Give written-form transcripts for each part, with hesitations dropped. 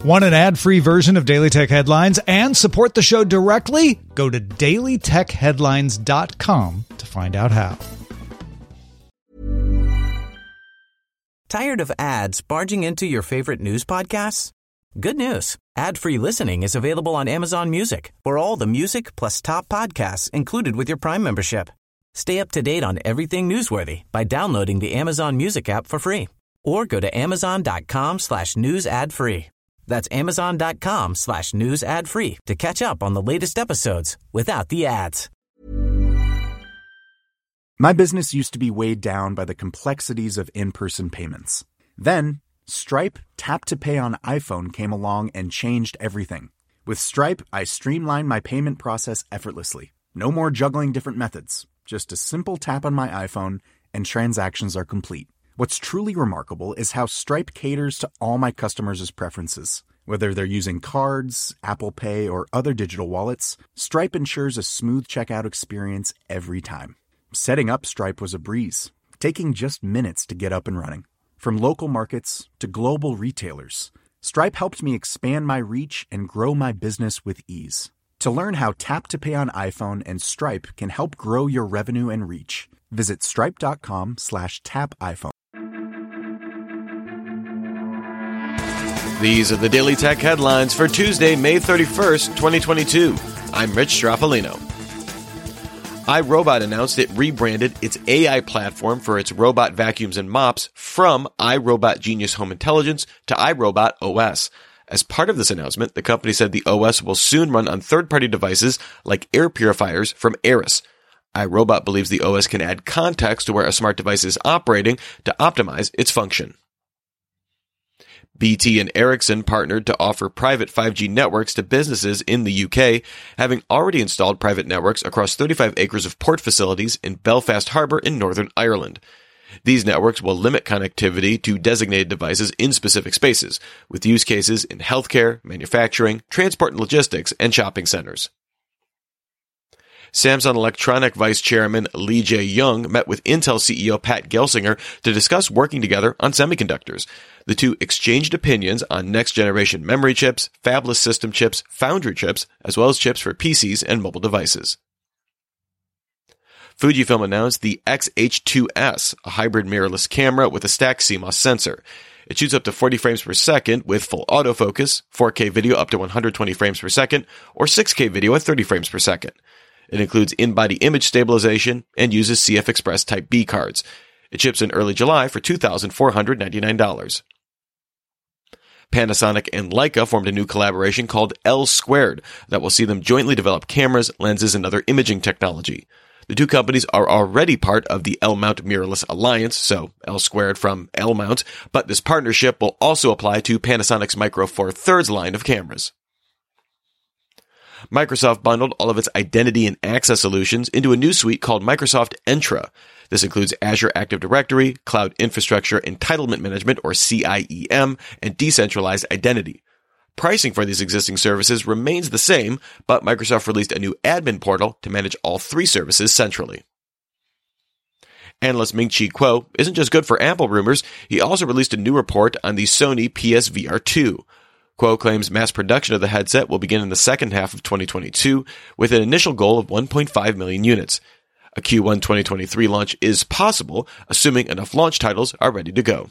Want an ad-free version of Daily Tech Headlines and support the show directly? Go to dailytechheadlines.com to find out how. Tired of ads barging into your favorite news podcasts? Good news. Ad-free listening is available on Amazon Music for all the music plus top podcasts included with your Prime membership. Stay up to date on everything newsworthy by downloading the Amazon Music app for free or go to amazon.com/news ad free. That's amazon.com/news ad free to catch up on the latest episodes without the ads. My business used to be weighed down by the complexities of in-person payments. Then, Stripe Tap to Pay on iPhone came along and changed everything. With Stripe, I streamlined my payment process effortlessly. No more juggling different methods. Just a simple tap on my iPhone and transactions are complete. What's truly remarkable is how Stripe caters to all my customers' preferences. Whether they're using cards, Apple Pay, or other digital wallets, Stripe ensures a smooth checkout experience every time. Setting up Stripe was a breeze, taking just minutes to get up and running. From local markets to global retailers, Stripe helped me expand my reach and grow my business with ease. To learn how Tap to Pay on iPhone and Stripe can help grow your revenue and reach, visit stripe.com/tapiphone. These are the Daily Tech Headlines for Tuesday, May 31st, 2022. I'm Rich Straffolino. iRobot announced it rebranded its AI platform for its robot vacuums and mops from iRobot Genius Home Intelligence to iRobot OS. As part of this announcement, the company said the OS will soon run on third-party devices like air purifiers from Aeris. iRobot believes the OS can add context to where a smart device is operating to optimize its function. BT and Ericsson partnered to offer private 5G networks to businesses in the UK, having already installed private networks across 35 acres of port facilities in Belfast Harbour in Northern Ireland. These networks will limit connectivity to designated devices in specific spaces, with use cases in healthcare, manufacturing, transport and logistics, and shopping centers. Samsung Electronics Vice Chairman Lee Jae-young met with Intel CEO Pat Gelsinger to discuss working together on semiconductors. The two exchanged opinions on next-generation memory chips, fabless system chips, foundry chips, as well as chips for PCs and mobile devices. Fujifilm announced the X-H2S, a hybrid mirrorless camera with a stacked CMOS sensor. It shoots up to 40 frames per second with full autofocus, 4K video up to 120 frames per second, or 6K video at 30 frames per second. It includes in-body image stabilization and uses CF Express Type B cards. It ships in early July for $2,499. Panasonic and Leica formed a new collaboration called L Squared that will see them jointly develop cameras, lenses, and other imaging technology. The two companies are already part of the L-Mount Mirrorless Alliance, so L Squared from L-Mount, but this partnership will also apply to Panasonic's Micro Four Thirds line of cameras. Microsoft bundled all of its identity and access solutions into a new suite called Microsoft Entra. This includes Azure Active Directory, Cloud Infrastructure Entitlement Management, or CIEM, and Decentralized Identity. Pricing for these existing services remains the same, but Microsoft released a new admin portal to manage all three services centrally. Analyst Ming-Chi Kuo isn't just good for Apple rumors, he also released a new report on the Sony PSVR 2. Kuo claims mass production of the headset will begin in the second half of 2022, with an initial goal of 1.5 million units. A Q1 2023 launch is possible, assuming enough launch titles are ready to go.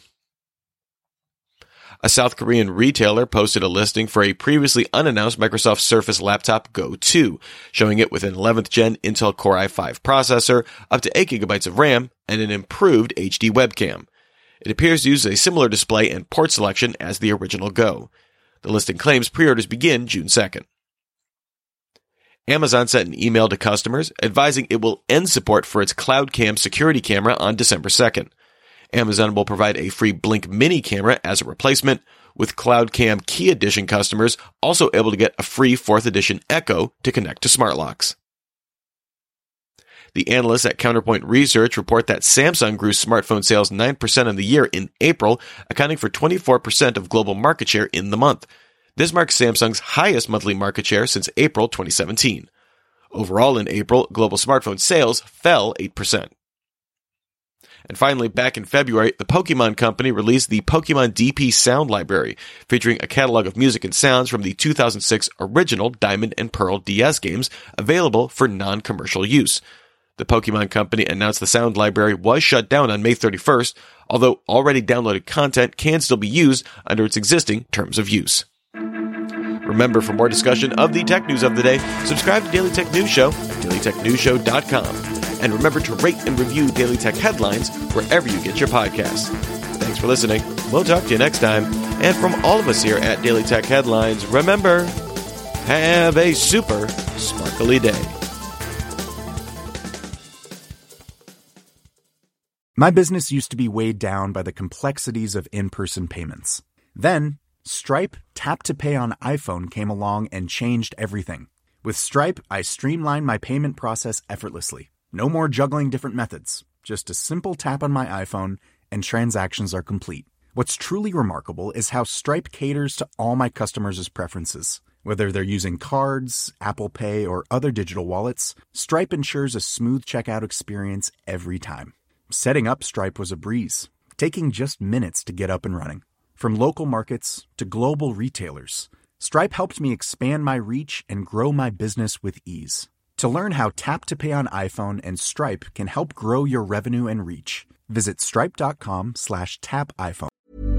A South Korean retailer posted a listing for a previously unannounced Microsoft Surface Laptop Go 2, showing it with an 11th gen Intel Core i5 processor, up to 8 GB of RAM, and an improved HD webcam. It appears to use a similar display and port selection as the original Go. The listing claims pre-orders begin June 2nd. Amazon sent an email to customers advising it will end support for its CloudCam security camera on December 2nd. Amazon will provide a free Blink Mini camera as a replacement, with CloudCam Key Edition customers also able to get a free 4th edition Echo to connect to smart locks. The analysts at Counterpoint Research report that Samsung grew smartphone sales 9% on the year in April, accounting for 24% of global market share in the month. This marks Samsung's highest monthly market share since April 2017. Overall, in April, global smartphone sales fell 8%. And finally, back in February, the Pokemon Company released the Pokemon DP Sound Library, featuring a catalog of music and sounds from the 2006 original Diamond and Pearl DS games, available for non-commercial use. The Pokemon Company announced the sound library was shut down on May 31st, although already downloaded content can still be used under its existing terms of use. Remember, for more discussion of the tech news of the day, subscribe to Daily Tech News Show at dailytechnewsshow.com. And remember to rate and review Daily Tech Headlines wherever you get your podcasts. Thanks for listening. We'll talk to you next time. And from all of us here at Daily Tech Headlines, remember, have a super sparkly day. My business used to be weighed down by the complexities of in-person payments. Then, Stripe Tap to Pay on iPhone came along and changed everything. With Stripe, I streamlined my payment process effortlessly. No more juggling different methods. Just a simple tap on my iPhone and transactions are complete. What's truly remarkable is how Stripe caters to all my customers' preferences. Whether they're using cards, Apple Pay, or other digital wallets, Stripe ensures a smooth checkout experience every time. Setting up Stripe was a breeze, taking just minutes to get up and running. From local markets to global retailers, Stripe helped me expand my reach and grow my business with ease. To learn how Tap to Pay on iPhone and Stripe can help grow your revenue and reach, visit stripe.com/tapiphone.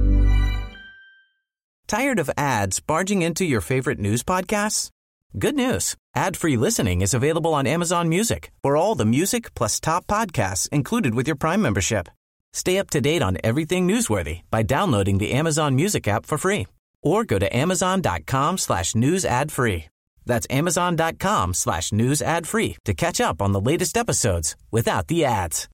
Tired of ads barging into your favorite news podcasts? Good news. Ad-free listening is available on Amazon Music for all the music plus top podcasts included with your Prime membership. Stay up to date on everything newsworthy by downloading the Amazon Music app for free or go to amazon.com/news ad free. That's amazon.com/news ad free to catch up on the latest episodes without the ads.